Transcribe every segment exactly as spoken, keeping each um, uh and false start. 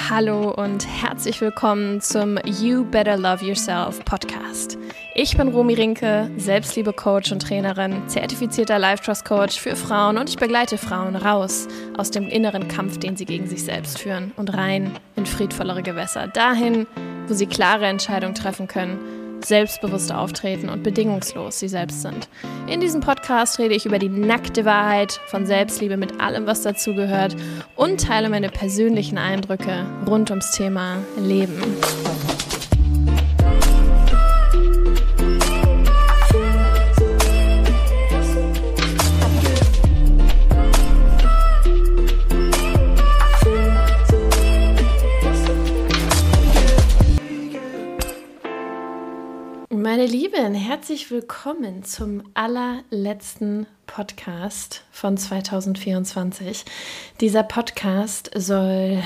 Hallo und herzlich willkommen zum You Better Love Yourself Podcast. Ich bin Romy Rinke, Selbstliebe-Coach und Trainerin, zertifizierter Life-Trust-Coach für Frauen und ich begleite Frauen raus aus dem inneren Kampf, den sie gegen sich selbst führen und rein in friedvollere Gewässer, dahin, wo sie klare Entscheidungen treffen können, selbstbewusst auftreten und bedingungslos sie selbst sind. In diesem Podcast rede ich über die nackte Wahrheit von Selbstliebe mit allem, was dazugehört und teile meine persönlichen Eindrücke rund ums Thema Leben. Meine Lieben, herzlich willkommen zum allerletzten Podcast von zwanzig vierundzwanzig. Dieser Podcast soll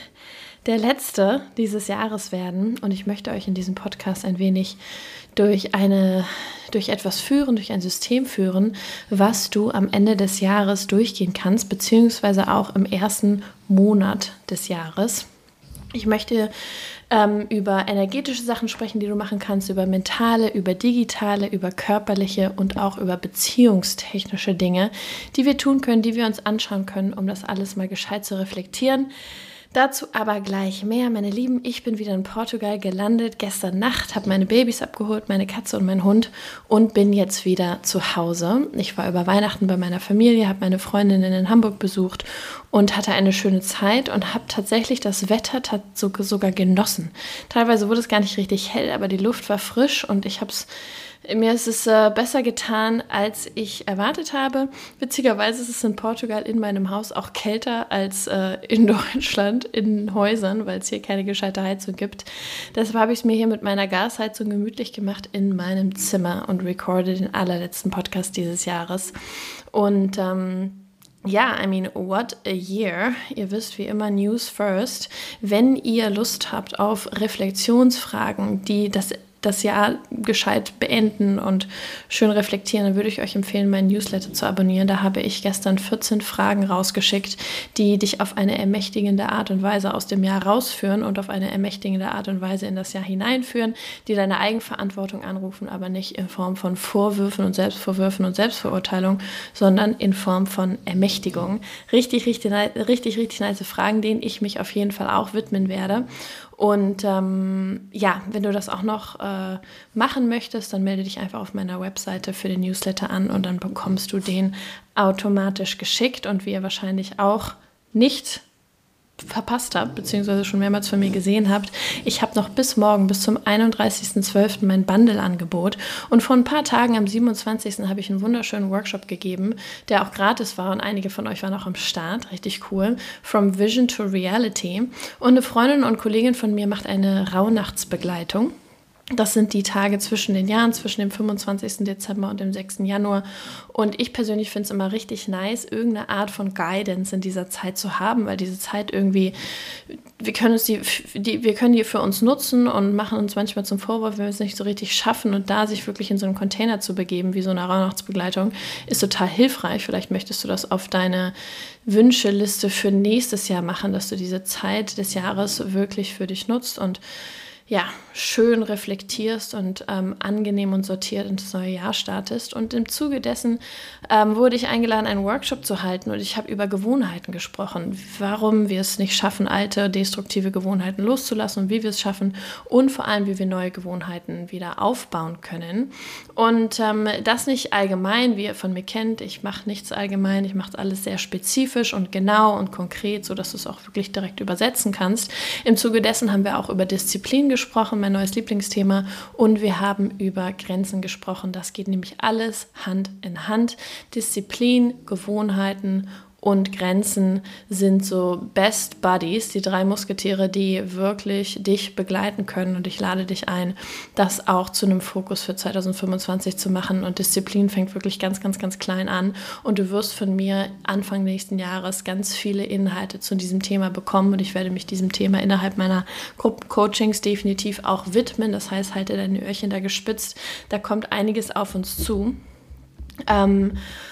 der letzte dieses Jahres werden und ich möchte euch in diesem Podcast ein wenig durch eine, durch etwas führen, durch ein System führen, was du am Ende des Jahres durchgehen kannst, beziehungsweise auch im ersten Monat des Jahres. Ich möchte ähm, über energetische Sachen sprechen, die du machen kannst, über mentale, über digitale, über körperliche und auch über beziehungstechnische Dinge, die wir tun können, die wir uns anschauen können, um das alles mal gescheit zu reflektieren. Dazu aber gleich mehr, meine Lieben. Ich bin wieder in Portugal gelandet. Gestern Nacht habe meine Babys abgeholt, meine Katze und meinen Hund und bin jetzt wieder zu Hause. Ich war über Weihnachten bei meiner Familie, habe meine Freundinnen in Hamburg besucht und hatte eine schöne Zeit und habe tatsächlich das Wetter tat sogar genossen. Teilweise wurde es gar nicht richtig hell, aber die Luft war frisch und ich habe es Mir ist es äh, besser getan, als ich erwartet habe. Witzigerweise ist es in Portugal in meinem Haus auch kälter als äh, in Deutschland in Häusern, weil es hier keine gescheite Heizung gibt. Deshalb habe ich es mir hier mit meiner Gasheizung gemütlich gemacht in meinem Zimmer und recorde den allerletzten Podcast dieses Jahres. Und ähm, ja, I mean, what a year. Ihr wisst wie immer News first. Wenn ihr Lust habt auf Reflexionsfragen, die das das Jahr gescheit beenden und schön reflektieren, dann würde ich euch empfehlen, meinen Newsletter zu abonnieren. Da habe ich gestern vierzehn Fragen rausgeschickt, die dich auf eine ermächtigende Art und Weise aus dem Jahr rausführen und auf eine ermächtigende Art und Weise in das Jahr hineinführen, die deine Eigenverantwortung anrufen, aber nicht in Form von Vorwürfen und Selbstvorwürfen und Selbstverurteilung, sondern in Form von Ermächtigung. Richtig, richtig, richtig, richtig nice Fragen, denen ich mich auf jeden Fall auch widmen werde. Und ähm, ja, wenn du das auch noch äh, machen möchtest, dann melde dich einfach auf meiner Webseite für den Newsletter an und dann bekommst du den automatisch geschickt. Und wie ihr wahrscheinlich auch nicht verpasst habt, beziehungsweise schon mehrmals von mir gesehen habt, ich habe noch bis morgen, bis zum einunddreißigsten zwölften mein Bundle-Angebot und vor ein paar Tagen am siebenundzwanzigsten habe ich einen wunderschönen Workshop gegeben, der auch gratis war und einige von euch waren auch am Start, richtig cool, From Vision to Reality und eine Freundin und Kollegin von mir macht eine Rauhnachtsbegleitung. Das sind die Tage zwischen den Jahren, zwischen dem fünfundzwanzigsten Dezember und dem sechsten Januar. Und ich persönlich finde es immer richtig nice, irgendeine Art von Guidance in dieser Zeit zu haben, weil diese Zeit irgendwie, wir können, uns die, die, wir können die für uns nutzen und machen uns manchmal zum Vorwurf, wenn wir es nicht so richtig schaffen. Und da sich wirklich in so einen Container zu begeben, wie so eine Rauhnachtsbegleitung, ist total hilfreich. Vielleicht möchtest du das auf deine Wünscheliste für nächstes Jahr machen, dass du diese Zeit des Jahres wirklich für dich nutzt und ja, schön reflektierst und ähm, angenehm und sortiert ins neue Jahr startest. Und im Zuge dessen ähm, wurde ich eingeladen, einen Workshop zu halten und ich habe über Gewohnheiten gesprochen, warum wir es nicht schaffen, alte, destruktive Gewohnheiten loszulassen und wie wir es schaffen und vor allem, wie wir neue Gewohnheiten wieder aufbauen können. Und ähm, das nicht allgemein, wie ihr von mir kennt, ich mache nichts allgemein, ich mache alles sehr spezifisch und genau und konkret, sodass du es auch wirklich direkt übersetzen kannst. Im Zuge dessen haben wir auch über Disziplin gesprochen, mein neues Lieblingsthema, und wir haben über Grenzen gesprochen. Das geht nämlich alles Hand in Hand. Disziplin, Gewohnheiten und Grenzen sind so Best Buddies, die drei Musketiere, die wirklich dich begleiten können. Und ich lade dich ein, das auch zu einem Fokus für zwanzig fünfundzwanzig zu machen. Und Disziplin fängt wirklich ganz, ganz, ganz klein an. Und du wirst von mir Anfang nächsten Jahres ganz viele Inhalte zu diesem Thema bekommen. Und ich werde mich diesem Thema innerhalb meiner Gruppencoachings definitiv auch widmen. Das heißt, halte deine Öhrchen da gespitzt. Da kommt einiges auf uns zu. Ähm,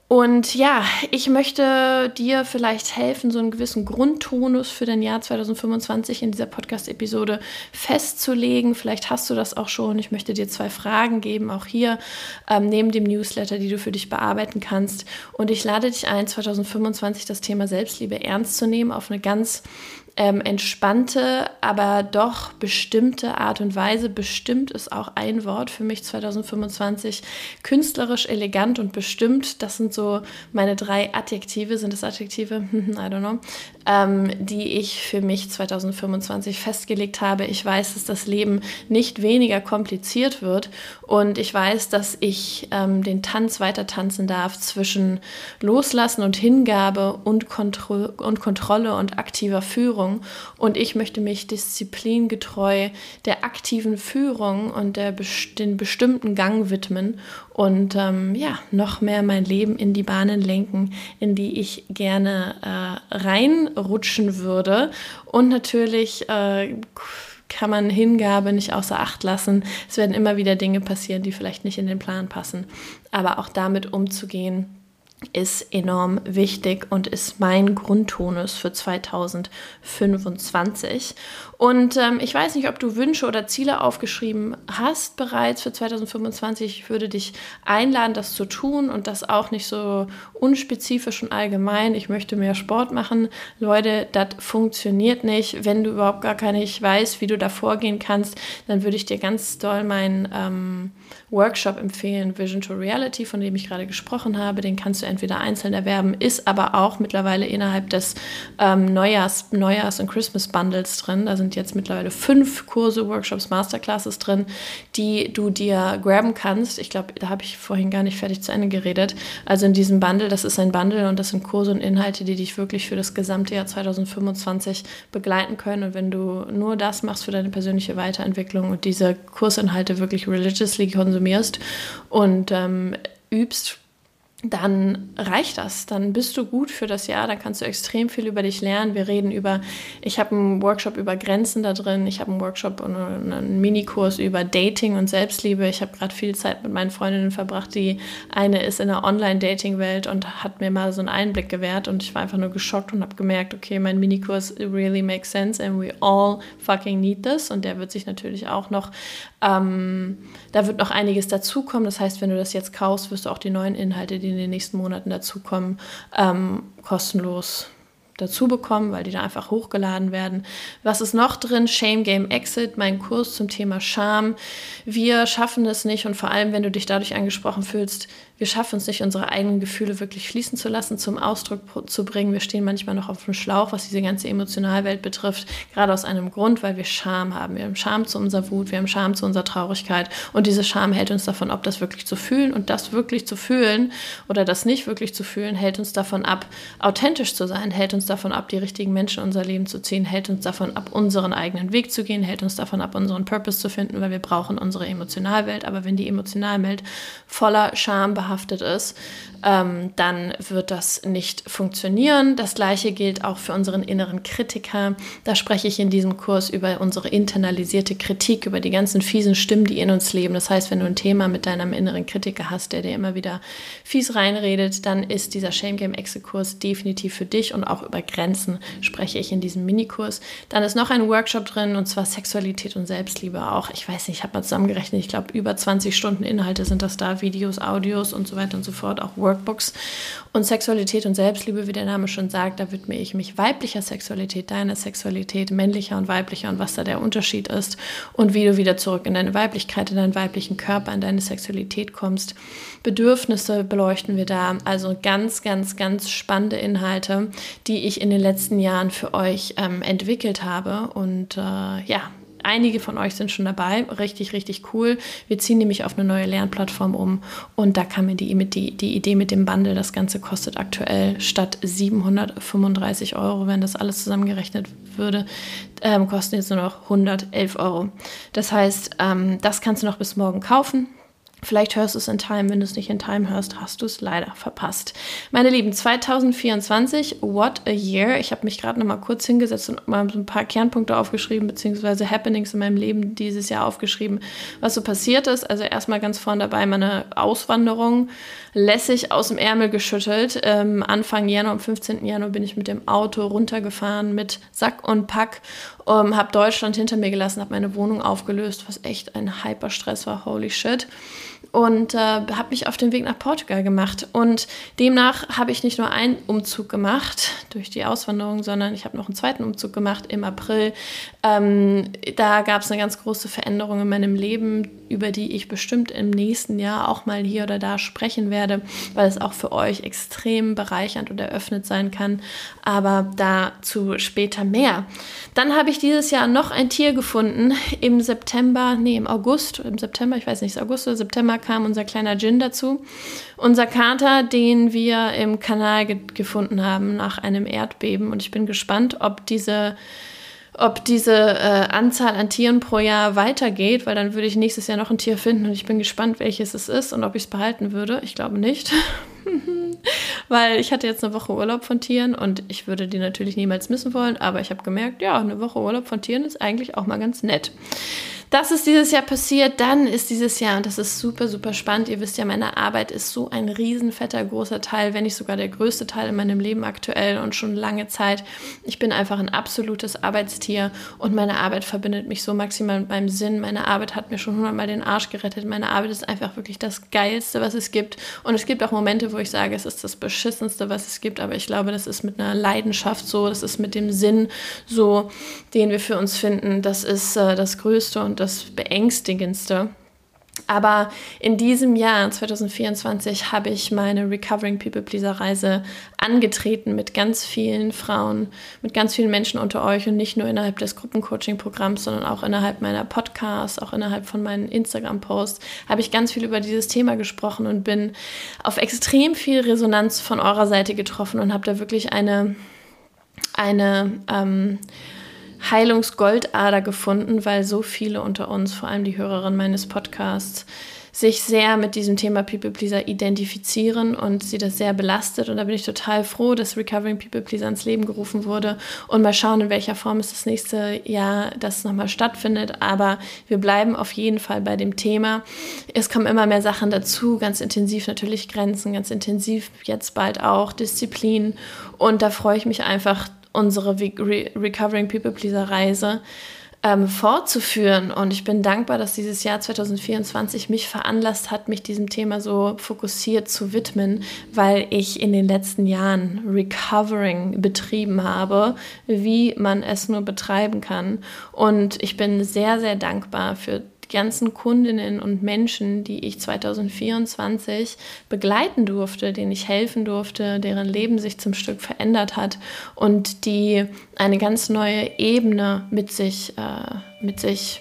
Und ja, ich möchte dir vielleicht helfen, so einen gewissen Grundtonus für dein Jahr zwanzig fünfundzwanzig in dieser Podcast-Episode festzulegen. Vielleicht hast du das auch schon. Ich möchte dir zwei Fragen geben, auch hier ähm, neben dem Newsletter, die du für dich bearbeiten kannst. Und ich lade dich ein, zwanzig fünfundzwanzig das Thema Selbstliebe ernst zu nehmen, auf eine ganz ähm, entspannte, aber doch bestimmte Art und Weise. Bestimmt ist auch ein Wort für mich zwanzig fünfundzwanzig. Künstlerisch, elegant und bestimmt, das sind so meine drei Adjektive, sind es Adjektive? I don't know, ähm, die ich für mich zwanzig fünfundzwanzig festgelegt habe. Ich weiß, dass das Leben nicht weniger kompliziert wird und ich weiß, dass ich ähm, den Tanz weiter tanzen darf zwischen Loslassen und Hingabe und, Kontro- und Kontrolle und aktiver Führung. Und ich möchte mich disziplingetreu der aktiven Führung und der best- den bestimmten Gang widmen und ähm, ja, noch mehr mein Leben in die Bahnen lenken, in die ich gerne äh, reinrutschen würde. Und natürlich äh, kann man Hingabe nicht außer Acht lassen. Es werden immer wieder Dinge passieren, die vielleicht nicht in den Plan passen. Aber auch damit umzugehen, ist enorm wichtig und ist mein Grundtonus für zwanzig fünfundzwanzig. Und ähm, ich weiß nicht, ob du Wünsche oder Ziele aufgeschrieben hast bereits für zwanzig fünfundzwanzig. Ich würde dich einladen, das zu tun und das auch nicht so unspezifisch und allgemein. Ich möchte mehr Sport machen. Leute, das funktioniert nicht. Wenn du überhaupt gar gar nicht weißt, wie du da vorgehen kannst, dann würde ich dir ganz doll meinen ähm, Workshop empfehlen, Vision to Reality, von dem ich gerade gesprochen habe. Den kannst du entweder einzeln erwerben, ist aber auch mittlerweile innerhalb des ähm, Neujahrs, Neujahrs- und Christmas-Bundles drin. Da sind jetzt mittlerweile fünf Kurse, Workshops, Masterclasses drin, die du dir graben kannst. Ich glaube, da habe ich vorhin gar nicht fertig zu Ende geredet. Also in diesem Bundle, das ist ein Bundle und das sind Kurse und Inhalte, die dich wirklich für das gesamte Jahr zwanzig fünfundzwanzig begleiten können. Und wenn du nur das machst für deine persönliche Weiterentwicklung und diese Kursinhalte wirklich religiously konsumierst und ähm, übst, dann reicht das, dann bist du gut für das Jahr, dann kannst du extrem viel über dich lernen. Wir reden über, ich habe einen Workshop über Grenzen da drin, ich habe einen Workshop und einen Minikurs über Dating und Selbstliebe. Ich habe gerade viel Zeit mit meinen Freundinnen verbracht, die eine ist in der Online-Dating-Welt und hat mir mal so einen Einblick gewährt und ich war einfach nur geschockt und habe gemerkt, okay, mein Minikurs really makes sense and we all fucking need this und der wird sich natürlich auch noch, ähm, da wird noch einiges dazukommen. Das heißt, wenn du das jetzt kaufst, wirst du auch die neuen Inhalte, die in den nächsten Monaten dazukommen, ähm, kostenlos dazu bekommen, weil die da einfach hochgeladen werden. Was ist noch drin? Shame Game Exit, mein Kurs zum Thema Scham. Wir schaffen es nicht und vor allem, wenn du dich dadurch angesprochen fühlst, wir schaffen es nicht, unsere eigenen Gefühle wirklich fließen zu lassen, zum Ausdruck zu bringen. Wir stehen manchmal noch auf dem Schlauch, was diese ganze Emotionalwelt betrifft, gerade aus einem Grund, weil wir Scham haben. Wir haben Scham zu unserer Wut, wir haben Scham zu unserer Traurigkeit und diese Scham hält uns davon ab, das wirklich zu fühlen und das wirklich zu fühlen oder das nicht wirklich zu fühlen, hält uns davon ab, authentisch zu sein, hält uns davon ab, die richtigen Menschen in unser Leben zu ziehen, hält uns davon ab, unseren eigenen Weg zu gehen, hält uns davon ab, unseren Purpose zu finden, weil wir brauchen unsere Emotionalwelt. Aber wenn die Emotionalwelt voller Scham behaftet ist, ähm, dann wird das nicht funktionieren. Das Gleiche gilt auch für unseren inneren Kritiker. Da spreche ich in diesem Kurs über unsere internalisierte Kritik, über die ganzen fiesen Stimmen, die in uns leben. Das heißt, wenn du ein Thema mit deinem inneren Kritiker hast, der dir immer wieder fies reinredet, dann ist dieser Shame Game Exit Kurs definitiv für dich und auch über Grenzen spreche ich in diesem Minikurs. Dann ist noch ein Workshop drin und zwar Sexualität und Selbstliebe auch. Ich weiß nicht, ich habe mal zusammengerechnet, ich glaube über zwanzig Stunden Inhalte sind das da, Videos, Audios und so weiter und so fort, auch Workbooks. Und Sexualität und Selbstliebe, wie der Name schon sagt, da widme ich mich weiblicher Sexualität, deiner Sexualität, männlicher und weiblicher und was da der Unterschied ist und wie du wieder zurück in deine Weiblichkeit, in deinen weiblichen Körper, in deine Sexualität kommst. Bedürfnisse beleuchten wir da, also ganz, ganz, ganz spannende Inhalte, die ich in den letzten Jahren für euch ähm, entwickelt habe und äh, ja, einige von euch sind schon dabei, richtig, richtig cool. Wir ziehen nämlich auf eine neue Lernplattform um und da kam mir die, die, die Idee mit dem Bundle, das Ganze kostet aktuell statt siebenhundertfünfunddreißig Euro, wenn das alles zusammengerechnet würde, ähm, kosten jetzt nur noch hundertelf Euro. Das heißt, ähm, das kannst du noch bis morgen kaufen. Vielleicht hörst du es in Time. Wenn du es nicht in Time hörst, hast du es leider verpasst. Meine Lieben, zwanzig vierundzwanzig, what a year. Ich habe mich gerade noch mal kurz hingesetzt und mal so ein paar Kernpunkte aufgeschrieben, beziehungsweise Happenings in meinem Leben dieses Jahr aufgeschrieben, was so passiert ist. Also erstmal ganz vorne dabei meine Auswanderung, lässig aus dem Ärmel geschüttelt. Ähm, Anfang Januar, am fünfzehnten Januar bin ich mit dem Auto runtergefahren mit Sack und Pack, um, habe Deutschland hinter mir gelassen, habe meine Wohnung aufgelöst, was echt ein Hyperstress war, holy shit. Und äh, habe mich auf den Weg nach Portugal gemacht. Und demnach habe ich nicht nur einen Umzug gemacht durch die Auswanderung, sondern ich habe noch einen zweiten Umzug gemacht im April. Ähm, da gab es eine ganz große Veränderung in meinem Leben, über die ich bestimmt im nächsten Jahr auch mal hier oder da sprechen werde, weil es auch für euch extrem bereichernd und eröffnet sein kann. Aber dazu später mehr. Dann habe ich dieses Jahr noch ein Tier gefunden. Im September, nee, im August, im September, ich weiß nicht, August oder September kam unser kleiner Djinn dazu. Unser Kater, den wir im Kanal ge- gefunden haben nach einem Erdbeben. Und ich bin gespannt, ob diese ob diese äh, Anzahl an Tieren pro Jahr weitergeht, weil dann würde ich nächstes Jahr noch ein Tier finden und ich bin gespannt, welches es ist und ob ich es behalten würde. Ich glaube nicht, weil ich hatte jetzt eine Woche Urlaub von Tieren und ich würde die natürlich niemals missen wollen, aber ich habe gemerkt, ja, eine Woche Urlaub von Tieren ist eigentlich auch mal ganz nett. Das ist dieses Jahr passiert, dann ist dieses Jahr, und das ist super, super spannend, ihr wisst ja, meine Arbeit ist so ein riesenfetter, großer Teil, wenn nicht sogar der größte Teil in meinem Leben aktuell und schon lange Zeit. Ich bin einfach ein absolutes Arbeitstier und meine Arbeit verbindet mich so maximal mit meinem Sinn. Meine Arbeit hat mir schon hundertmal den Arsch gerettet. Meine Arbeit ist einfach wirklich das Geilste, was es gibt. Und es gibt auch Momente, wo ich sage, es ist das Beschissenste, was es gibt, aber ich glaube, das ist mit einer Leidenschaft so, das ist mit dem Sinn so, den wir für uns finden. Das ist äh, das Größte und das Beängstigendste. Aber in diesem Jahr, zwanzig vierundzwanzig, habe ich meine Recovering People Pleaser Reise angetreten mit ganz vielen Frauen, mit ganz vielen Menschen unter euch und nicht nur innerhalb des Gruppencoaching-Programms, sondern auch innerhalb meiner Podcasts, auch innerhalb von meinen Instagram-Posts, habe ich ganz viel über dieses Thema gesprochen und bin auf extrem viel Resonanz von eurer Seite getroffen und habe da wirklich eine, eine, ähm, Heilungsgoldader gefunden, weil so viele unter uns, vor allem die Hörerinnen meines Podcasts, sich sehr mit diesem Thema People Pleaser identifizieren und sie das sehr belastet. Und da bin ich total froh, dass Recovering People Pleaser ins Leben gerufen wurde. Und mal schauen, in welcher Form es das nächste Jahr das nochmal stattfindet. Aber wir bleiben auf jeden Fall bei dem Thema. Es kommen immer mehr Sachen dazu, ganz intensiv natürlich Grenzen, ganz intensiv jetzt bald auch Disziplin. Und da freue ich mich einfach, unsere Re- Recovering People Pleaser Reise ähm, fortzuführen. Und ich bin dankbar, dass dieses Jahr zwanzig vierundzwanzig mich veranlasst hat, mich diesem Thema so fokussiert zu widmen, weil ich in den letzten Jahren Recovering betrieben habe, wie man es nur betreiben kann. Und ich bin sehr, sehr dankbar für die ganzen Kundinnen und Menschen, die ich zwanzig vierundzwanzig begleiten durfte, denen ich helfen durfte, deren Leben sich zum Stück verändert hat und die eine ganz neue Ebene mit sich, äh, mit sich,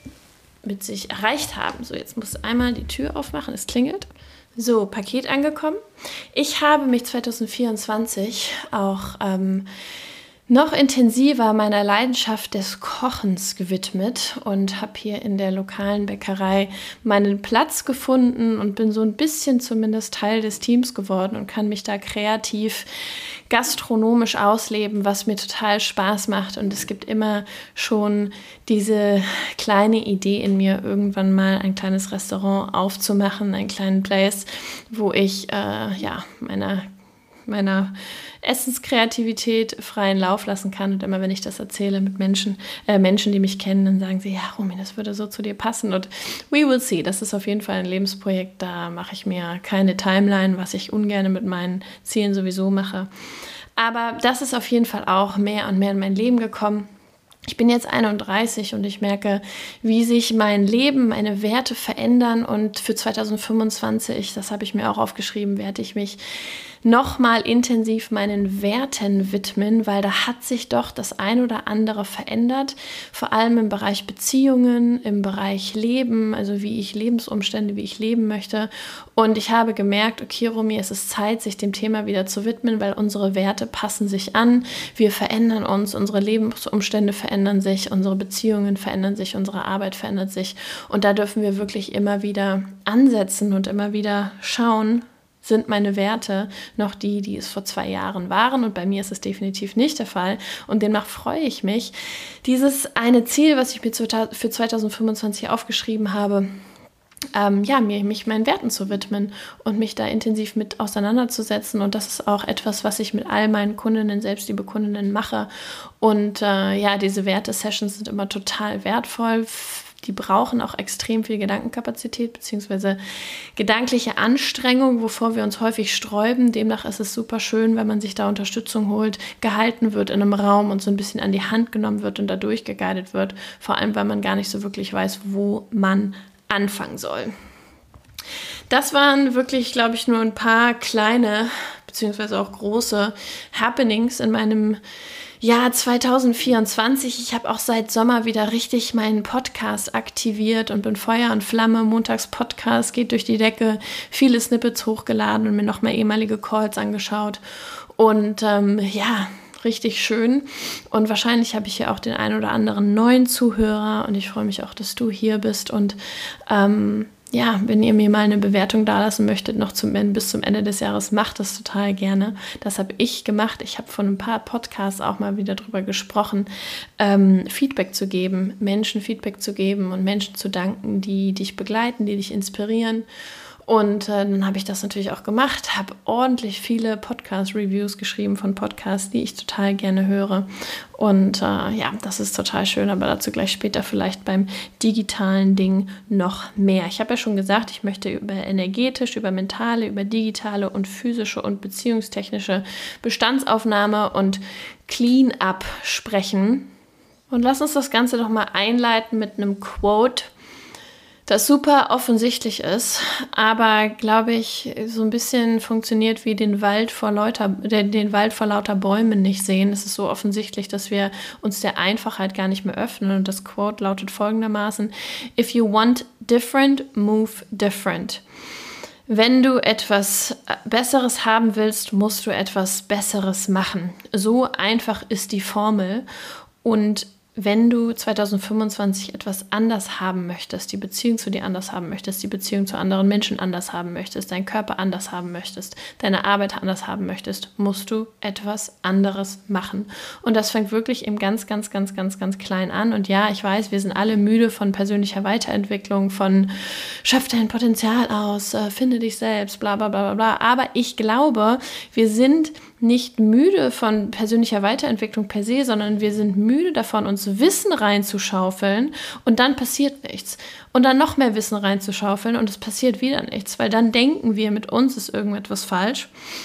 mit sich erreicht haben. So, jetzt muss einmal die Tür aufmachen, es klingelt. So, Paket angekommen. Ich habe mich zwanzig vierundzwanzig auch ähm, noch intensiver meiner Leidenschaft des Kochens gewidmet und habe hier in der lokalen Bäckerei meinen Platz gefunden und bin so ein bisschen zumindest Teil des Teams geworden und kann mich da kreativ gastronomisch ausleben, was mir total Spaß macht. Und es gibt immer schon diese kleine Idee in mir, irgendwann mal ein kleines Restaurant aufzumachen, einen kleinen Place, wo ich äh, ja meiner meiner Essenskreativität freien Lauf lassen kann. Und immer wenn ich das erzähle mit Menschen, äh, Menschen, die mich kennen, dann sagen sie, ja, Romy, das würde so zu dir passen. Und we will see. Das ist auf jeden Fall ein Lebensprojekt. Da mache ich mir keine Timeline, was ich ungern mit meinen Zielen sowieso mache. Aber das ist auf jeden Fall auch mehr und mehr in mein Leben gekommen. Ich bin jetzt einunddreißig und ich merke, wie sich mein Leben, meine Werte verändern. Und für zwanzig fünfundzwanzig, das habe ich mir auch aufgeschrieben, werde ich mich nochmal intensiv meinen Werten widmen, weil da hat sich doch das ein oder andere verändert, vor allem im Bereich Beziehungen, im Bereich Leben, also wie ich Lebensumstände, wie ich leben möchte. Und ich habe gemerkt, okay, Romy, es ist Zeit, sich dem Thema wieder zu widmen, weil unsere Werte passen sich an, wir verändern uns, unsere Lebensumstände verändern sich, unsere Beziehungen verändern sich, unsere Arbeit verändert sich. Und da dürfen wir wirklich immer wieder ansetzen und immer wieder schauen, sind meine Werte noch die, die es vor zwei Jahren waren? Und bei mir ist es definitiv nicht der Fall. Und demnach freue ich mich, dieses eine Ziel, was ich mir für zwanzig fünfundzwanzig aufgeschrieben habe, ähm, ja, mir, mich meinen Werten zu widmen und mich da intensiv mit auseinanderzusetzen. Und das ist auch etwas, was ich mit all meinen Kundinnen, Selbstliebe-Kundinnen mache. Und äh, ja, diese Werte-Sessions sind immer total wertvoll. Die brauchen auch extrem viel Gedankenkapazität bzw. gedankliche Anstrengung, wovor wir uns häufig sträuben. Demnach ist es super schön, wenn man sich da Unterstützung holt, gehalten wird in einem Raum und so ein bisschen an die Hand genommen wird und da durchgeguidet wird. Vor allem, weil man gar nicht so wirklich weiß, wo man anfangen soll. Das waren wirklich, glaube ich, nur ein paar kleine bzw. auch große Happenings in meinem Jahr zwanzig vierundzwanzig. Ich habe auch seit Sommer wieder richtig meinen Podcast aktiviert und bin Feuer und Flamme. Montags Podcast geht durch die Decke, viele Snippets hochgeladen und mir nochmal ehemalige Calls angeschaut. Und ähm, ja, richtig schön. Und wahrscheinlich habe ich hier auch den einen oder anderen neuen Zuhörer und ich freue mich auch, dass du hier bist und ähm, ja, wenn ihr mir mal eine Bewertung dalassen möchtet, noch zum, bis zum Ende des Jahres, macht das total gerne. Das habe ich gemacht. Ich habe von ein paar Podcasts auch mal wieder drüber gesprochen, ähm, Feedback zu geben, Menschen Feedback zu geben und Menschen zu danken, die dich begleiten, die dich inspirieren. Und äh, dann habe ich das natürlich auch gemacht, habe ordentlich viele Podcast-Reviews geschrieben von Podcasts, die ich total gerne höre. Und äh, ja, das ist total schön, aber dazu gleich später vielleicht beim digitalen Ding noch mehr. Ich habe ja schon gesagt, ich möchte über energetisch, über mentale, über digitale und physische und beziehungstechnische Bestandsaufnahme und Clean-up sprechen. Und lass uns das Ganze doch mal einleiten mit einem Quote, das super offensichtlich ist, aber, glaube ich, so ein bisschen funktioniert wie den Wald vor lauter, den, den Wald vor lauter Bäumen nicht sehen. Es ist so offensichtlich, dass wir uns der Einfachheit gar nicht mehr öffnen. Und das Quote lautet folgendermaßen: If you want different, move different. Wenn du etwas Besseres haben willst, musst du etwas Besseres machen. So einfach ist die Formel. Und wenn du zwanzig fünfundzwanzig etwas anders haben möchtest, die Beziehung zu dir anders haben möchtest, die Beziehung zu anderen Menschen anders haben möchtest, deinen Körper anders haben möchtest, deine Arbeit anders haben möchtest, musst du etwas anderes machen. Und das fängt wirklich eben ganz, ganz, ganz, ganz, ganz klein an. Und ja, ich weiß, wir sind alle müde von persönlicher Weiterentwicklung, von schöpf dein Potenzial aus, äh, finde dich selbst, bla bla bla bla. Aber ich glaube, wir sind nicht müde von persönlicher Weiterentwicklung per se, sondern wir sind müde davon, uns Wissen reinzuschaufeln und dann passiert nichts. Und dann noch mehr Wissen reinzuschaufeln und es passiert wieder nichts, weil dann denken wir, mit uns ist irgendetwas falsch.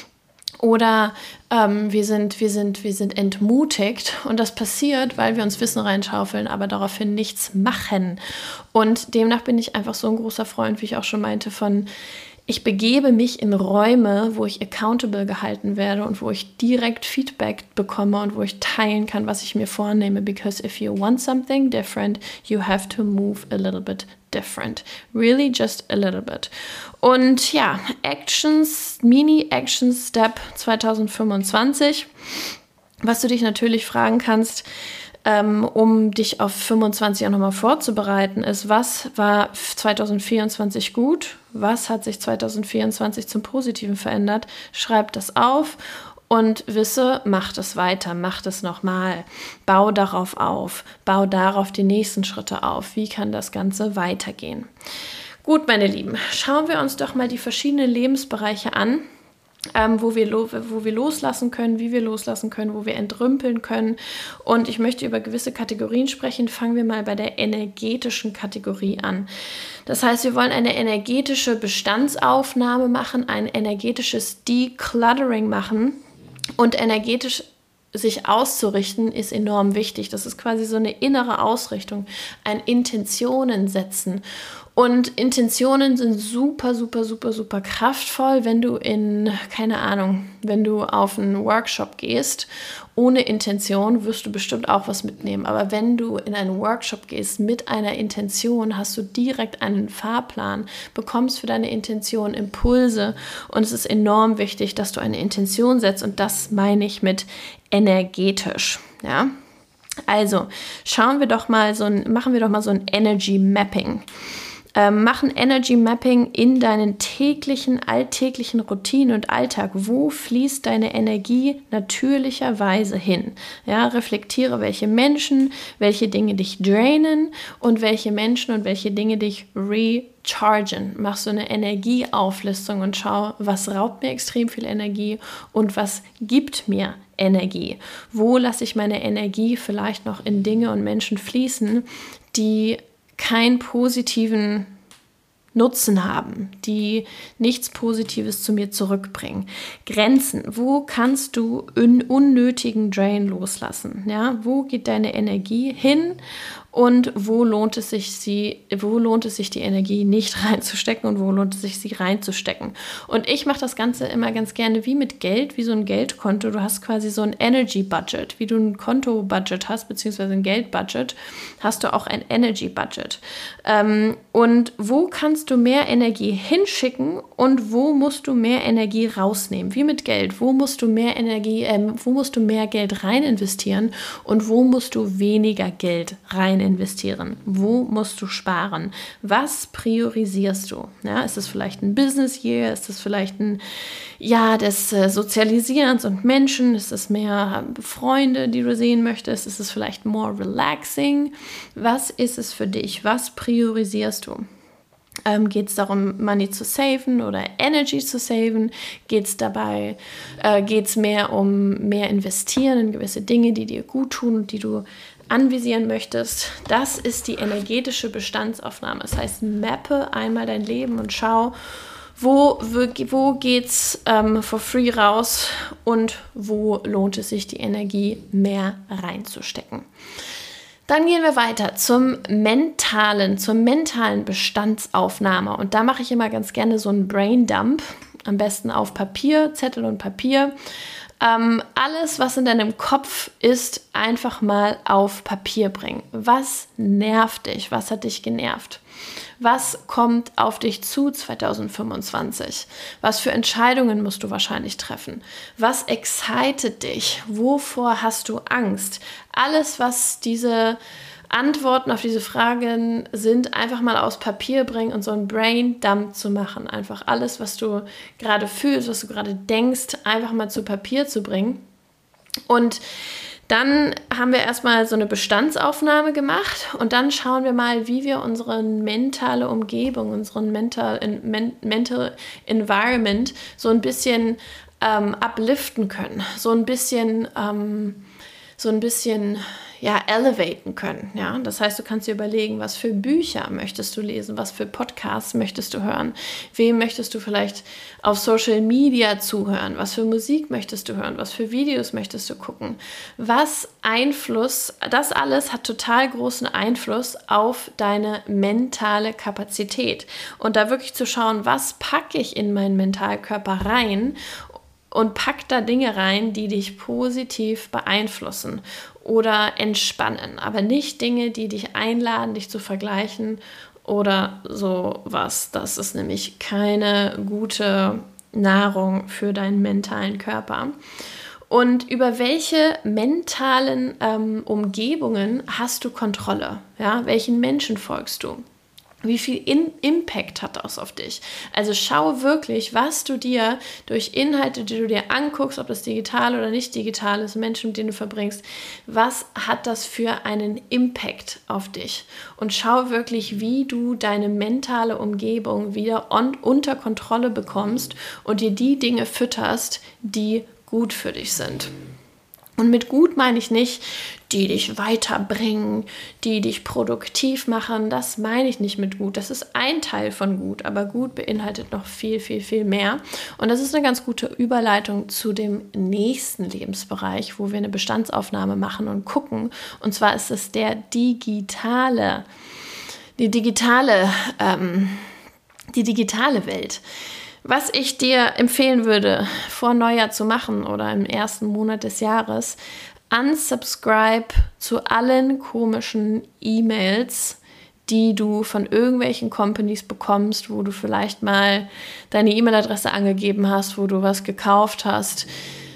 Oder ähm, wir sind, wir sind, wir sind entmutigt und das passiert, weil wir uns Wissen reinschaufeln, aber daraufhin nichts machen. Und demnach bin ich einfach so ein großer Freund, wie ich auch schon meinte, von ich begebe mich in Räume, wo ich accountable gehalten werde und wo ich direkt Feedback bekomme und wo ich teilen kann, was ich mir vornehme. Because if you want something different, you have to move a little bit different. Really just a little bit. Und ja, Actions, Mini-Action-Step zwanzig fünfundzwanzig. Was du dich natürlich fragen kannst, ähm, um dich auf fünfundzwanzig auch nochmal vorzubereiten, ist, was war zwanzig vierundzwanzig gut? Was hat sich zwanzig vierundzwanzig zum Positiven verändert? Schreib das auf und wisse, mach das weiter, mach das nochmal. Bau darauf auf, bau darauf die nächsten Schritte auf. Wie kann das Ganze weitergehen? Gut, meine Lieben, schauen wir uns doch mal die verschiedenen Lebensbereiche an, Ähm, wo, wir lo- wo wir loslassen können, wie wir loslassen können, wo wir entrümpeln können. Und ich möchte über gewisse Kategorien sprechen. Fangen wir mal bei der energetischen Kategorie an. Das heißt, wir wollen eine energetische Bestandsaufnahme machen, ein energetisches Decluttering machen und energetisch sich auszurichten ist enorm wichtig. Das ist quasi so eine innere Ausrichtung, ein Intentionen setzen. Und Intentionen sind super, super, super, super kraftvoll, wenn du in, keine Ahnung, wenn du auf einen Workshop gehst. Ohne Intention wirst du bestimmt auch was mitnehmen. Aber wenn du in einen Workshop gehst mit einer Intention, hast du direkt einen Fahrplan, bekommst für deine Intention Impulse. Und es ist enorm wichtig, dass du eine Intention setzt. Und das meine ich mit energetisch, ja. Also schauen wir doch mal so ein, machen wir doch mal so ein Energy Mapping. Ähm, machen Energy Mapping in deinen täglichen, alltäglichen Routinen und Alltag. Wo fließt deine Energie natürlicherweise hin? Ja, reflektiere, welche Menschen, welche Dinge dich drainen und welche Menschen und welche Dinge dich rechargen. Mach so eine Energieauflistung und schau, was raubt mir extrem viel Energie und was gibt mir Energie. Wo lasse ich meine Energie vielleicht noch in Dinge und Menschen fließen, die keinen positiven Nutzen haben, die nichts Positives zu mir zurückbringen. Grenzen. Wo kannst du un- unnötigen Drain loslassen? Ja, wo geht deine Energie hin und wo lohnt es sich, sie, wo lohnt es sich, die Energie nicht reinzustecken und wo lohnt es sich, sie reinzustecken? Und ich mache das Ganze immer ganz gerne wie mit Geld, wie so ein Geldkonto. Du hast quasi so ein Energy Budget. Wie du ein Konto-Budget hast, beziehungsweise ein Geld-Budget, hast du auch ein Energy Budget. Ähm, und wo kannst du mehr Energie hinschicken und wo musst du mehr Energie rausnehmen? Wie mit Geld. Wo musst du mehr Energie, ähm, wo musst du mehr Geld rein investieren und wo musst du weniger Geld rein investieren? Wo musst du sparen? Was priorisierst du? Ja, ist es vielleicht ein Business Year? Ist es vielleicht ein Jahr des äh, Sozialisierens und Menschen? Ist es mehr äh, Freunde, die du sehen möchtest? Ist es vielleicht more relaxing? Was ist es für dich? Was priorisierst du? Ähm, geht es darum, Money zu saven oder Energy zu saven? Geht es dabei, äh, geht es mehr um mehr investieren in gewisse Dinge, die dir gut tun und die du anvisieren möchtest? Das ist die energetische Bestandsaufnahme. Das heißt, mappe einmal dein Leben und schau, wo, wo geht es ähm, for free raus und wo lohnt es sich, die Energie mehr reinzustecken. Dann gehen wir weiter zum mentalen, zur mentalen Bestandsaufnahme. Und da mache ich immer ganz gerne so einen Braindump, am besten auf Papier, Zettel und Papier. Ähm, alles, was in deinem Kopf ist, einfach mal auf Papier bringen. Was nervt dich? Was hat dich genervt? Was kommt auf dich zu zwanzig fünfundzwanzig? Was für Entscheidungen musst du wahrscheinlich treffen? Was excited dich? Wovor hast du Angst? Alles, was diese Antworten auf diese Fragen sind, einfach mal aus Papier bringen und so einen Braindump zu machen. Einfach alles, was du gerade fühlst, was du gerade denkst, einfach mal zu Papier zu bringen. Und dann haben wir erstmal so eine Bestandsaufnahme gemacht und dann schauen wir mal, wie wir unsere mentale Umgebung, unseren mental, in, mental Environment so ein bisschen ähm, upliften können, so ein bisschen, ähm, so ein bisschen ja, elevaten können. Ja? Das heißt, du kannst dir überlegen, was für Bücher möchtest du lesen, was für Podcasts möchtest du hören, wem möchtest du vielleicht auf Social Media zuhören, was für Musik möchtest du hören, was für Videos möchtest du gucken, was Einfluss, das alles hat total großen Einfluss auf deine mentale Kapazität und da wirklich zu schauen, was packe ich in meinen Mentalkörper rein und pack da Dinge rein, die dich positiv beeinflussen oder entspannen, aber nicht Dinge, die dich einladen, dich zu vergleichen oder sowas. Das ist nämlich keine gute Nahrung für deinen mentalen Körper. Und über welche mentalen ähm, Umgebungen hast du Kontrolle? Ja? Welchen Menschen folgst du? Wie viel In- Impact hat das auf dich? Also schau wirklich, was du dir durch Inhalte, die du dir anguckst, ob das digital oder nicht digital ist, Menschen, mit denen du verbringst, was hat das für einen Impact auf dich? Und schau wirklich, wie du deine mentale Umgebung wieder on- unter Kontrolle bekommst und dir die Dinge fütterst, die gut für dich sind. Und mit gut meine ich nicht, die dich weiterbringen, die dich produktiv machen. Das meine ich nicht mit gut. Das ist ein Teil von gut, aber gut beinhaltet noch viel, viel, viel mehr. Und das ist eine ganz gute Überleitung zu dem nächsten Lebensbereich, wo wir eine Bestandsaufnahme machen und gucken. Und zwar ist es der digitale die digitale, ähm, die digitale Welt. Was ich dir empfehlen würde, vor Neujahr zu machen oder im ersten Monat des Jahres, unsubscribe zu allen komischen E-Mails, die du von irgendwelchen Companies bekommst, wo du vielleicht mal deine E-Mail-Adresse angegeben hast, wo du was gekauft hast.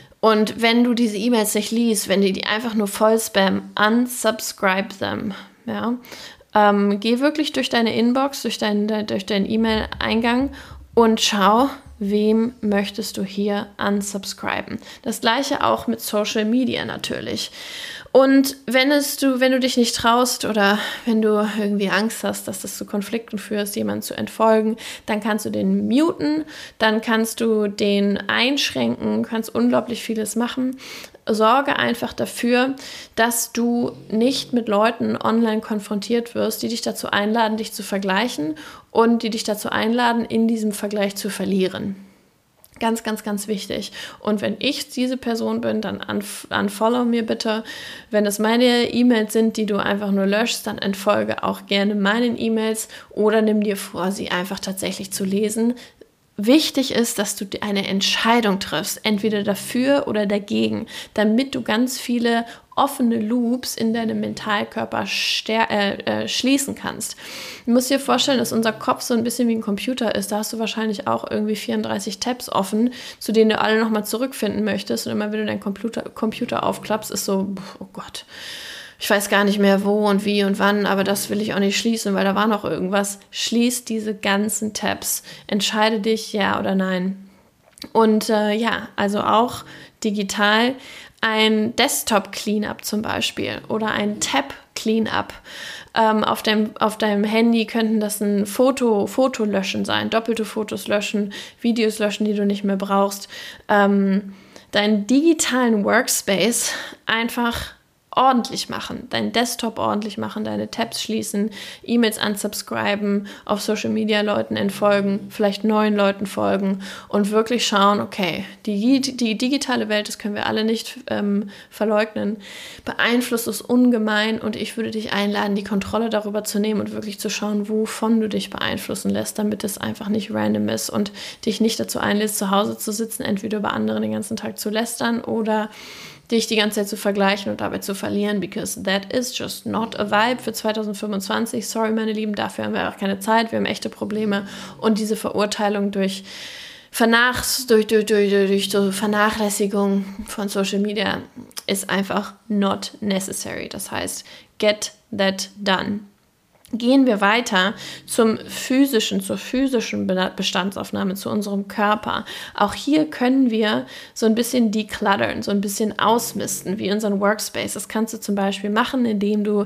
Und wenn du diese E-Mails nicht liest, wenn die die einfach nur voll spam, unsubscribe them. Ja? Ähm, geh wirklich durch deine Inbox, durch, dein, durch deinen E-Mail-Eingang und schau, wem möchtest du hier unsubscriben. Das gleiche auch mit Social Media natürlich. Und wenn es du, wenn du dich nicht traust oder wenn du irgendwie Angst hast, dass das zu Konflikten führt, jemanden zu entfolgen, dann kannst du den muten, dann kannst du den einschränken, kannst unglaublich vieles machen. Sorge einfach dafür, dass du nicht mit Leuten online konfrontiert wirst, die dich dazu einladen, dich zu vergleichen und die dich dazu einladen, in diesem Vergleich zu verlieren. Ganz, ganz, ganz wichtig. Und wenn ich diese Person bin, dann unfollow mir bitte. Wenn es meine E-Mails sind, die du einfach nur löschst, dann entfolge auch gerne meinen E-Mails oder nimm dir vor, sie einfach tatsächlich zu lesen. Wichtig ist, dass du eine Entscheidung triffst, entweder dafür oder dagegen, damit du ganz viele offene Loops in deinem Mentalkörper ster- äh, äh, schließen kannst. Du musst dir vorstellen, dass unser Kopf so ein bisschen wie ein Computer ist. Da hast du wahrscheinlich auch irgendwie vierunddreißig Tabs offen, zu denen du alle nochmal zurückfinden möchtest. Und immer wenn du deinen Computer, Computer aufklappst, ist so, oh Gott, ich weiß gar nicht mehr wo und wie und wann, aber das will ich auch nicht schließen, weil da war noch irgendwas. Schließ diese ganzen Tabs. Entscheide dich, ja oder nein. Und äh, ja, also auch digital ein Desktop-Cleanup zum Beispiel oder ein Tab-Cleanup. Ähm, auf, deinem, auf deinem Handy könnten das ein Foto, Fotolöschen sein, doppelte Fotos löschen, Videos löschen, die du nicht mehr brauchst. Ähm, deinen digitalen Workspace einfach ordentlich machen, deinen Desktop ordentlich machen, deine Tabs schließen, E-Mails unsubscriben, auf Social Media Leuten entfolgen, vielleicht neuen Leuten folgen und wirklich schauen, okay, die, die digitale Welt, das können wir alle nicht ähm, verleugnen, beeinflusst es ungemein und ich würde dich einladen, die Kontrolle darüber zu nehmen und wirklich zu schauen, wovon du dich beeinflussen lässt, damit es einfach nicht random ist und dich nicht dazu einlädst, zu Hause zu sitzen, entweder über andere den ganzen Tag zu lästern oder dich die ganze Zeit zu vergleichen und dabei zu verlieren, because that is just not a vibe für zwanzig fünfundzwanzig. Sorry, meine Lieben, dafür haben wir auch keine Zeit, wir haben echte Probleme und diese Verurteilung durch, Vernach, durch, durch, durch, durch so Vernachlässigung von Social Media ist einfach not necessary. Das heißt, get that done. Gehen wir weiter zum physischen, zur physischen Bestandsaufnahme, zu unserem Körper. Auch hier können wir so ein bisschen decluttern, so ein bisschen ausmisten, wie unseren Workspace. Das kannst du zum Beispiel machen, indem du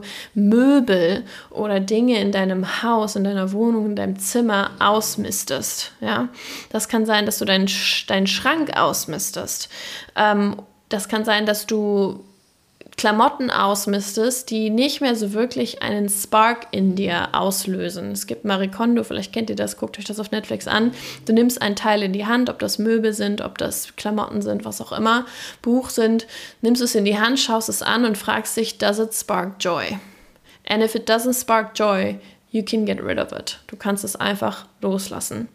Möbel oder Dinge in deinem Haus, in deiner Wohnung, in deinem Zimmer ausmistest. Ja? Das kann sein, dass du deinen, deinen Schrank ausmistest. Ähm, das kann sein, dass du Klamotten ausmistest, die nicht mehr so wirklich einen Spark in dir auslösen. Es gibt Marie Kondo, vielleicht kennt ihr das, guckt euch das auf Netflix an. Du nimmst einen Teil in die Hand, ob das Möbel sind, ob das Klamotten sind, was auch immer, Buch sind, nimmst es in die Hand, schaust es an und fragst dich, does it spark joy? And if it doesn't spark joy, you can get rid of it. Du kannst es einfach loslassen.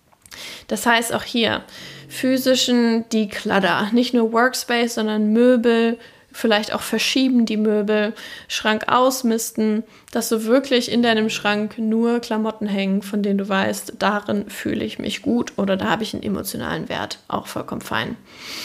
Das heißt auch hier, physischen Declutter, nicht nur Workspace, sondern Möbel, vielleicht auch verschieben die Möbel, Schrank ausmisten, dass so wirklich in deinem Schrank nur Klamotten hängen, von denen du weißt, darin fühle ich mich gut oder da habe ich einen emotionalen Wert, auch vollkommen fein.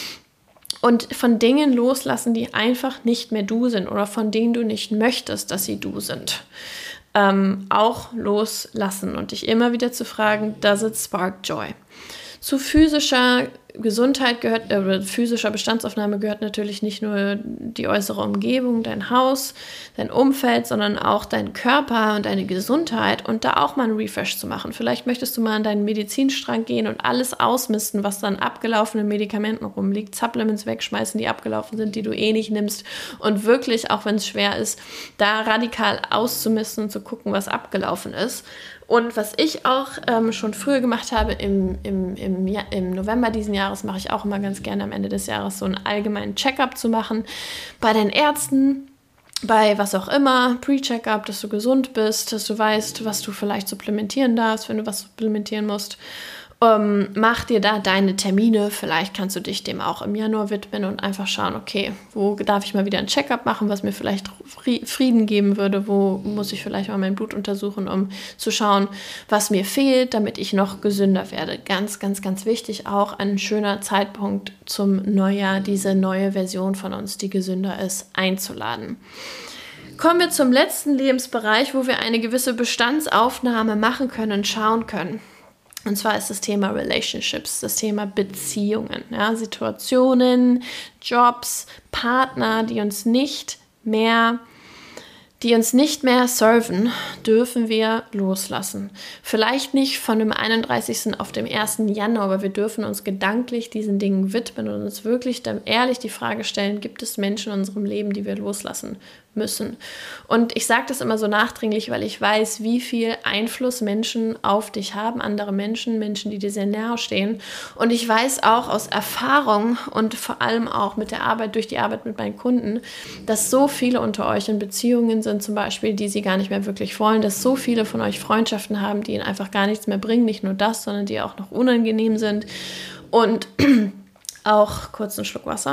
Und von Dingen loslassen, die einfach nicht mehr du sind oder von denen du nicht möchtest, dass sie du sind. Ähm, auch loslassen und dich immer wieder zu fragen, does it spark joy? Zu physischer Gesundheit gehört, äh, physischer Bestandsaufnahme gehört natürlich nicht nur die äußere Umgebung, dein Haus, dein Umfeld, sondern auch dein Körper und deine Gesundheit und da auch mal einen Refresh zu machen. Vielleicht möchtest du mal an deinen Medizinschrank gehen und alles ausmisten, was dann abgelaufenen Medikamenten rumliegt, Supplements wegschmeißen, die abgelaufen sind, die du eh nicht nimmst und wirklich, auch wenn es schwer ist, da radikal auszumisten und zu gucken, was abgelaufen ist. Und was ich auch ähm, schon früher gemacht habe, im, im, im, ja, im November diesen Jahres, mache ich auch immer ganz gerne am Ende des Jahres so einen allgemeinen Check-up zu machen bei den Ärzten bei was auch immer, Pre-Check-up, dass du gesund bist, dass du weißt, was du vielleicht supplementieren darfst, wenn du was supplementieren musst. Ähm, mach dir da deine Termine, vielleicht kannst du dich dem auch im Januar widmen und einfach schauen, okay, wo darf ich mal wieder ein Check-up machen, was mir vielleicht Frieden geben würde, wo muss ich vielleicht mal mein Blut untersuchen, um zu schauen, was mir fehlt, damit ich noch gesünder werde. Ganz, ganz, ganz wichtig, auch ein schöner Zeitpunkt zum Neujahr, diese neue Version von uns, die gesünder ist, einzuladen. Kommen wir zum letzten Lebensbereich, wo wir eine gewisse Bestandsaufnahme machen können, schauen können. Und zwar ist das Thema Relationships, das Thema Beziehungen, ja, Situationen, Jobs, Partner, die uns nicht mehr, die uns nicht mehr serven, dürfen wir loslassen. Vielleicht nicht von dem einunddreißigsten auf dem ersten Januar, aber wir dürfen uns gedanklich diesen Dingen widmen und uns wirklich dann ehrlich die Frage stellen, gibt es Menschen in unserem Leben, die wir loslassen müssen? Und ich sage das immer so nachdringlich, weil ich weiß, wie viel Einfluss Menschen auf dich haben, andere Menschen, Menschen, die dir sehr nahe stehen. Und ich weiß auch aus Erfahrung und vor allem auch mit der Arbeit, durch die Arbeit mit meinen Kunden, dass so viele unter euch in Beziehungen sind zum Beispiel, die sie gar nicht mehr wirklich wollen, dass so viele von euch Freundschaften haben, die ihnen einfach gar nichts mehr bringen, nicht nur das, sondern die auch noch unangenehm sind. Und auch kurz einen Schluck Wasser.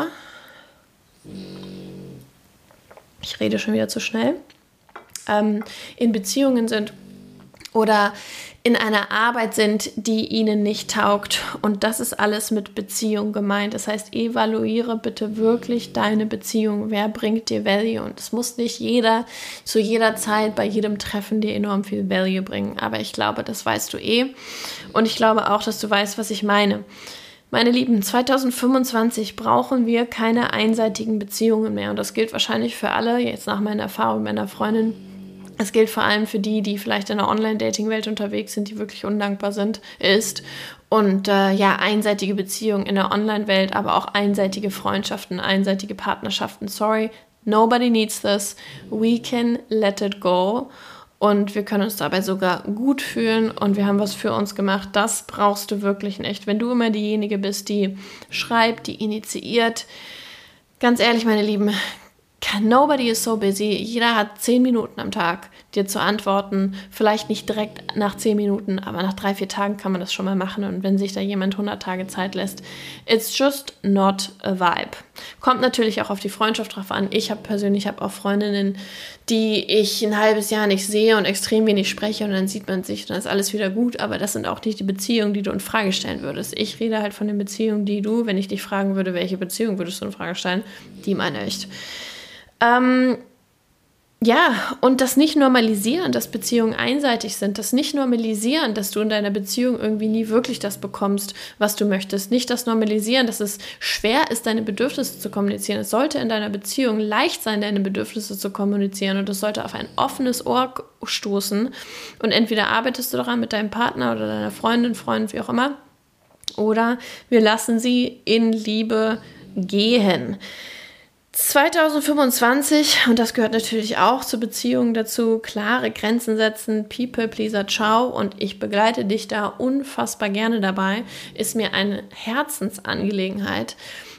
Ich rede schon wieder zu schnell, ähm, in Beziehungen sind oder in einer Arbeit sind, die ihnen nicht taugt. Und das ist alles mit Beziehung gemeint. Das heißt, evaluiere bitte wirklich deine Beziehung. Wer bringt dir Value? Und es muss nicht jeder zu jeder Zeit bei jedem Treffen dir enorm viel Value bringen. Aber ich glaube, das weißt du eh. Und ich glaube auch, dass du weißt, was ich meine. Meine Lieben, zwanzig fünfundzwanzig brauchen wir keine einseitigen Beziehungen mehr. Und das gilt wahrscheinlich für alle, jetzt nach meiner Erfahrung mit meiner Freundin. Es gilt vor allem für die, die vielleicht in der Online-Dating-Welt unterwegs sind, die wirklich undankbar sind, ist. Und äh, ja, einseitige Beziehungen in der Online-Welt, aber auch einseitige Freundschaften, einseitige Partnerschaften. Sorry, nobody needs this. We can let it go. Und wir können uns dabei sogar gut fühlen und wir haben was für uns gemacht. Das brauchst du wirklich nicht. Wenn du immer diejenige bist, die schreibt, die initiiert, ganz ehrlich, meine Lieben, nobody is so busy. Jeder hat zehn Minuten am Tag, dir zu antworten. Vielleicht nicht direkt nach zehn Minuten, aber nach drei, vier Tagen kann man das schon mal machen. Und wenn sich da jemand hundert Tage Zeit lässt, it's just not a vibe. Kommt natürlich auch auf die Freundschaft drauf an. Ich habe persönlich hab auch Freundinnen, die ich ein halbes Jahr nicht sehe und extrem wenig spreche und dann sieht man sich und dann ist alles wieder gut. Aber das sind auch nicht die Beziehungen, die du in Frage stellen würdest. Ich rede halt von den Beziehungen, die du, wenn ich dich fragen würde, welche Beziehung würdest du in Frage stellen, die meine ich. Ähm, ja, und das nicht normalisieren, dass Beziehungen einseitig sind, das nicht normalisieren, dass du in deiner Beziehung irgendwie nie wirklich das bekommst, was du möchtest, nicht das normalisieren, dass es schwer ist, deine Bedürfnisse zu kommunizieren. Es sollte in deiner Beziehung leicht sein, deine Bedürfnisse zu kommunizieren und es sollte auf ein offenes Ohr stoßen und entweder arbeitest du daran mit deinem Partner oder deiner Freundin, Freund, wie auch immer, oder wir lassen sie in Liebe gehen. zwanzig fünfundzwanzig, und das gehört natürlich auch zur Beziehung dazu, klare Grenzen setzen, People Pleaser, ciao, und ich begleite dich da unfassbar gerne dabei, ist mir eine Herzensangelegenheit,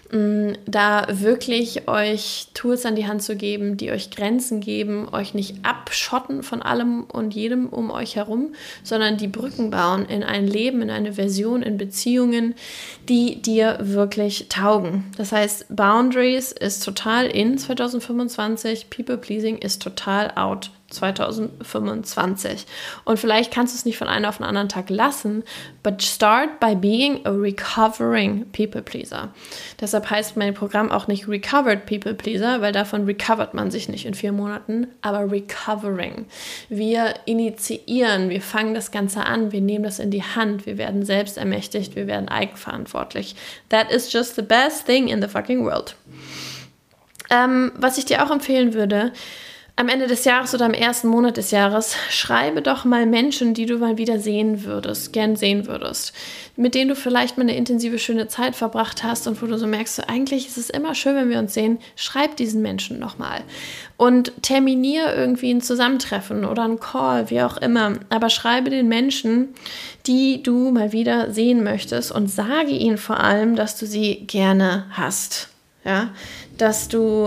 da wirklich euch Tools an die Hand zu geben, die euch Grenzen geben, euch nicht abschotten von allem und jedem um euch herum, sondern die Brücken bauen in ein Leben, in eine Version, in Beziehungen, die dir wirklich taugen. Das heißt, Boundaries ist total in zwanzig fünfundzwanzig, People Pleasing ist total out zwanzig fünfundzwanzig. Und vielleicht kannst du es nicht von einem auf den anderen Tag lassen, but start by being a recovering People Pleaser. Deshalb heißt mein Programm auch nicht Recovered People Pleaser, weil davon recovert man sich nicht in vier Monaten, aber recovering. Wir initiieren, wir fangen das Ganze an, wir nehmen das in die Hand, wir werden selbst ermächtigt, wir werden eigenverantwortlich. That is just the best thing in the fucking world. Ähm, was ich dir auch empfehlen würde, am Ende des Jahres oder am ersten Monat des Jahres, schreibe doch mal Menschen, die du mal wieder sehen würdest, gern sehen würdest, mit denen du vielleicht mal eine intensive, schöne Zeit verbracht hast und wo du so merkst, eigentlich ist es immer schön, wenn wir uns sehen, schreib diesen Menschen nochmal und terminiere irgendwie ein Zusammentreffen oder ein Call, wie auch immer, aber schreibe den Menschen, die du mal wieder sehen möchtest und sage ihnen vor allem, dass du sie gerne hast, ja, dass du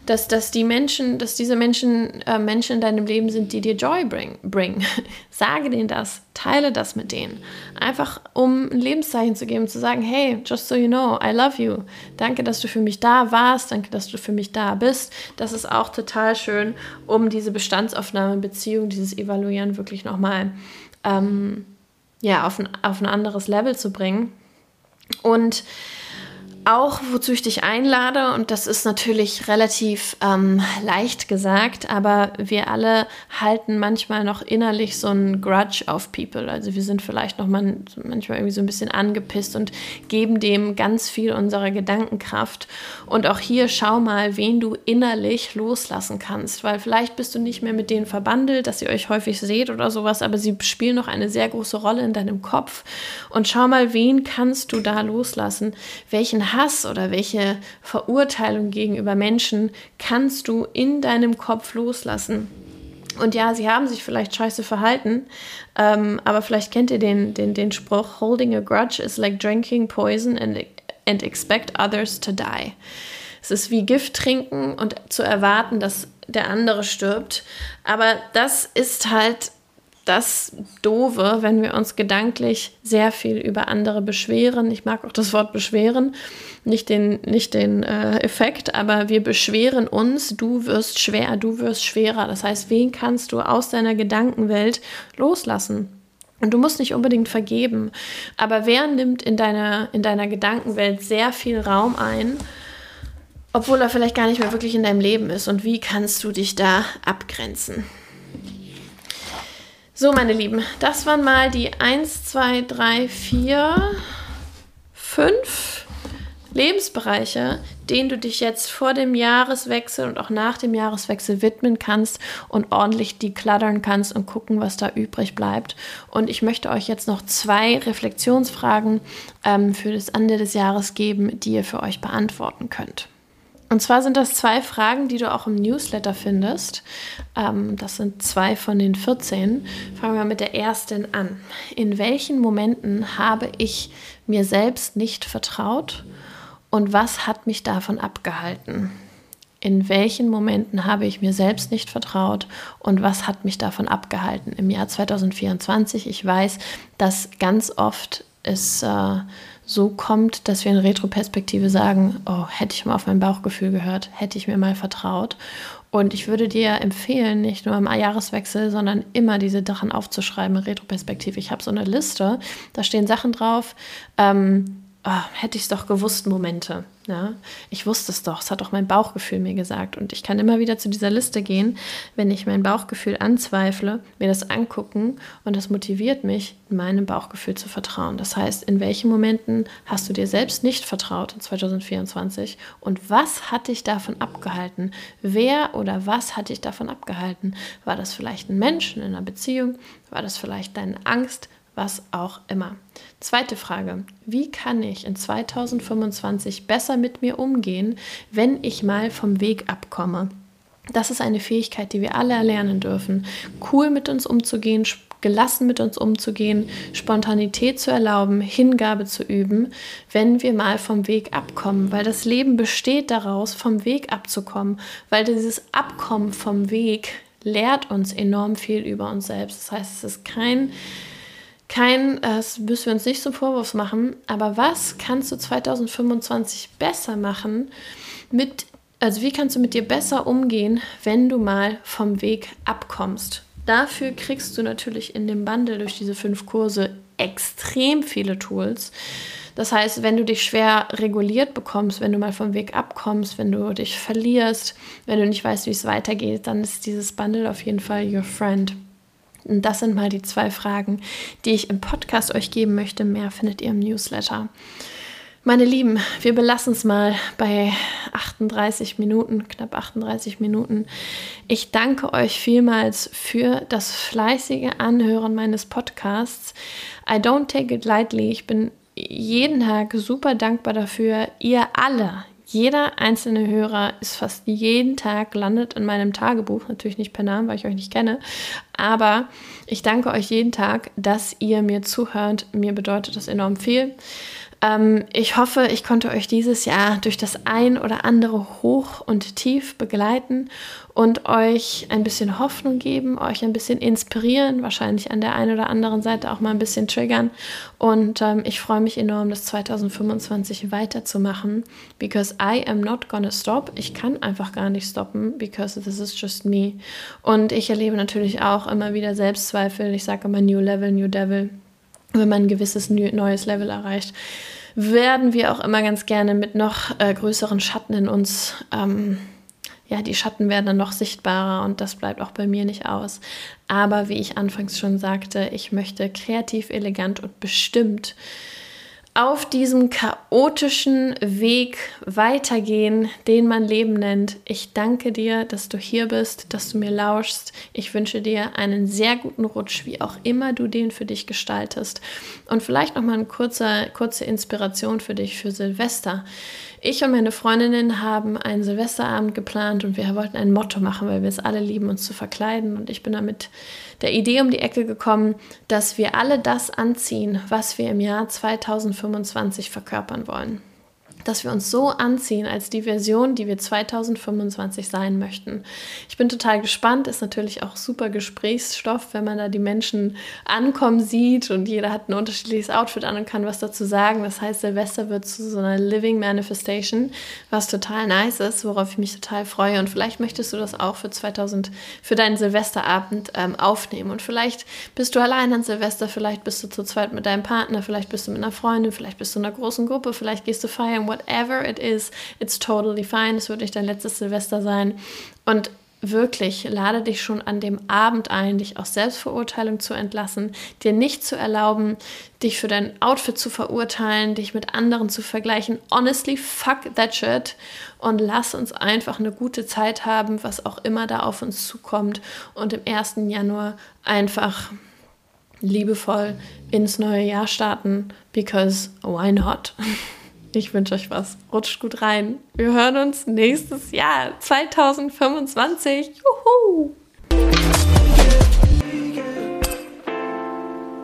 dass, dass die Menschen, dass diese Menschen äh, Menschen in deinem Leben sind, die dir Joy bring, bringen. Sage denen das, teile das mit denen. Einfach, um ein Lebenszeichen zu geben, zu sagen, hey, just so you know, I love you. Danke, dass du für mich da warst, danke, dass du für mich da bist. Das ist auch total schön, um diese Bestandsaufnahme, Beziehung, dieses Evaluieren wirklich nochmal ähm, ja, auf ein, auf ein anderes Level zu bringen. Und auch, wozu ich dich einlade, und das ist natürlich relativ ähm, leicht gesagt, aber wir alle halten manchmal noch innerlich so einen Grudge auf People. Also wir sind vielleicht noch mal, manchmal irgendwie so ein bisschen angepisst und geben dem ganz viel unserer Gedankenkraft. Und auch hier schau mal, wen du innerlich loslassen kannst, weil vielleicht bist du nicht mehr mit denen verbandelt, dass ihr euch häufig seht oder sowas, aber sie spielen noch eine sehr große Rolle in deinem Kopf. Und schau mal, wen kannst du da loslassen? Welchen Hass oder welche Verurteilung gegenüber Menschen kannst du in deinem Kopf loslassen? Und ja, sie haben sich vielleicht scheiße verhalten, ähm, aber vielleicht kennt ihr den, den, den Spruch, holding a grudge is like drinking poison and, and expect others to die. Es ist wie Gift trinken und zu erwarten, dass der andere stirbt. Aber das ist halt das Doofe, wenn wir uns gedanklich sehr viel über andere beschweren. Ich mag auch das Wort beschweren, nicht den, nicht den äh, Effekt, aber wir beschweren uns, du wirst schwer, du wirst schwerer. Das heißt, wen kannst du aus deiner Gedankenwelt loslassen? Und du musst nicht unbedingt vergeben, aber wer nimmt in deiner, in deiner Gedankenwelt sehr viel Raum ein, obwohl er vielleicht gar nicht mehr wirklich in deinem Leben ist? Und wie kannst du dich da abgrenzen? So, meine Lieben, das waren mal die eins, zwei, drei, vier, fünf Lebensbereiche, denen du dich jetzt vor dem Jahreswechsel und auch nach dem Jahreswechsel widmen kannst und ordentlich decluttern kannst und gucken, was da übrig bleibt. Und ich möchte euch jetzt noch zwei Reflexionsfragen ähm, für das Ende des Jahres geben, die ihr für euch beantworten könnt. Und zwar sind das zwei Fragen, die du auch im Newsletter findest. Ähm, das sind zwei von den vierzehn. Fangen wir mit der ersten an. In welchen Momenten habe ich mir selbst nicht vertraut und was hat mich davon abgehalten? In welchen Momenten habe ich mir selbst nicht vertraut und was hat mich davon abgehalten? Im Jahr zwanzig vierundzwanzig, ich weiß, dass ganz oft es äh, so kommt, dass wir in Retroperspektive sagen, oh, hätte ich mal auf mein Bauchgefühl gehört, hätte ich mir mal vertraut. Und ich würde dir empfehlen, nicht nur im Jahreswechsel, sondern immer diese Sachen aufzuschreiben, Retroperspektive. Ich habe so eine Liste, da stehen Sachen drauf, ähm, oh, hätte ich es doch gewusst, Momente. Ja? Ich wusste es doch, es hat doch mein Bauchgefühl mir gesagt. Und ich kann immer wieder zu dieser Liste gehen, wenn ich mein Bauchgefühl anzweifle, mir das angucken und das motiviert mich, meinem Bauchgefühl zu vertrauen. Das heißt, in welchen Momenten hast du dir selbst nicht vertraut in zwanzig vierundzwanzig und was hat dich davon abgehalten? Wer oder was hat dich davon abgehalten? War das vielleicht ein Mensch in einer Beziehung? War das vielleicht deine Angst? Was auch immer. Zweite Frage, wie kann ich in zwanzig fünfundzwanzig besser mit mir umgehen, wenn ich mal vom Weg abkomme? Das ist eine Fähigkeit, die wir alle erlernen dürfen. Cool mit uns umzugehen, gelassen mit uns umzugehen, Spontanität zu erlauben, Hingabe zu üben, wenn wir mal vom Weg abkommen. Weil das Leben besteht daraus, vom Weg abzukommen. Weil dieses Abkommen vom Weg lehrt uns enorm viel über uns selbst. Das heißt, es ist kein... Kein, das müssen wir uns nicht zum Vorwurf machen, aber was kannst du zwanzig fünfundzwanzig besser machen mit, also wie kannst du mit dir besser umgehen, wenn du mal vom Weg abkommst? Dafür kriegst du natürlich in dem Bundle durch diese fünf Kurse extrem viele Tools. Das heißt, wenn du dich schwer reguliert bekommst, wenn du mal vom Weg abkommst, wenn du dich verlierst, wenn du nicht weißt, wie es weitergeht, dann ist dieses Bundle auf jeden Fall your friend. Und das sind mal die zwei Fragen, die ich im Podcast euch geben möchte. Mehr findet ihr im Newsletter. Meine Lieben, wir belassen es mal bei achtunddreißig Minuten, knapp achtunddreißig Minuten. Ich danke euch vielmals für das fleißige Anhören meines Podcasts. I don't take it lightly. Ich bin jeden Tag super dankbar dafür. Ihr alle, jeder einzelne Hörer ist fast jeden Tag landet in meinem Tagebuch, natürlich nicht per Namen, weil ich euch nicht kenne, aber ich danke euch jeden Tag, dass ihr mir zuhört. Mir bedeutet das enorm viel. Ähm, ich hoffe, ich konnte euch dieses Jahr durch das ein oder andere Hoch und Tief begleiten und euch ein bisschen Hoffnung geben, euch ein bisschen inspirieren, wahrscheinlich an der einen oder anderen Seite auch mal ein bisschen triggern. Und ähm, ich freue mich enorm, das zwanzig fünfundzwanzig weiterzumachen, because I am not gonna stop. Ich kann einfach gar nicht stoppen, because this is just me. Und ich erlebe natürlich auch immer wieder Selbstzweifel. Ich sage immer New Level, New Devil. Wenn man ein gewisses neues Level erreicht, werden wir auch immer ganz gerne mit noch äh, größeren Schatten in uns, ähm, ja, die Schatten werden dann noch sichtbarer und das bleibt auch bei mir nicht aus. Aber wie ich anfangs schon sagte, ich möchte kreativ, elegant und bestimmt auf diesem chaotischen Weg weitergehen, den man Leben nennt. Ich danke dir, dass du hier bist, dass du mir lauschst. Ich wünsche dir einen sehr guten Rutsch, wie auch immer du den für dich gestaltest. Und vielleicht nochmal eine kurze, kurze Inspiration für dich für Silvester. Ich und meine Freundinnen haben einen Silvesterabend geplant und wir wollten ein Motto machen, weil wir es alle lieben, uns zu verkleiden. Und ich bin damit der Idee um die Ecke gekommen, dass wir alle das anziehen, was wir im Jahr zwanzig fünfundzwanzig verkörpern wollen. Dass wir uns so anziehen als die Version, die wir zwanzig fünfundzwanzig sein möchten. Ich bin total gespannt, ist natürlich auch super Gesprächsstoff, wenn man da die Menschen ankommen sieht und jeder hat ein unterschiedliches Outfit an und kann was dazu sagen. Das heißt, Silvester wird zu so einer Living Manifestation, was total nice ist, worauf ich mich total freue. Und vielleicht möchtest du das auch für zweitausend, für deinen Silvesterabend ähm, aufnehmen. Und vielleicht bist du allein an Silvester, vielleicht bist du zu zweit mit deinem Partner, vielleicht bist du mit einer Freundin, vielleicht bist du in einer großen Gruppe, vielleicht gehst du feiern, whatever it is, it's totally fine. Es wird nicht dein letztes Silvester sein. Und wirklich, lade dich schon an dem Abend ein, dich aus Selbstverurteilung zu entlassen, dir nicht zu erlauben, dich für dein Outfit zu verurteilen, dich mit anderen zu vergleichen. Honestly, fuck that shit. Und lass uns einfach eine gute Zeit haben, was auch immer da auf uns zukommt. Und im ersten Januar einfach liebevoll ins neue Jahr starten, because why not? Ich wünsche euch was. Rutscht gut rein. Wir hören uns nächstes Jahr, zwanzig fünfundzwanzig. Juhu!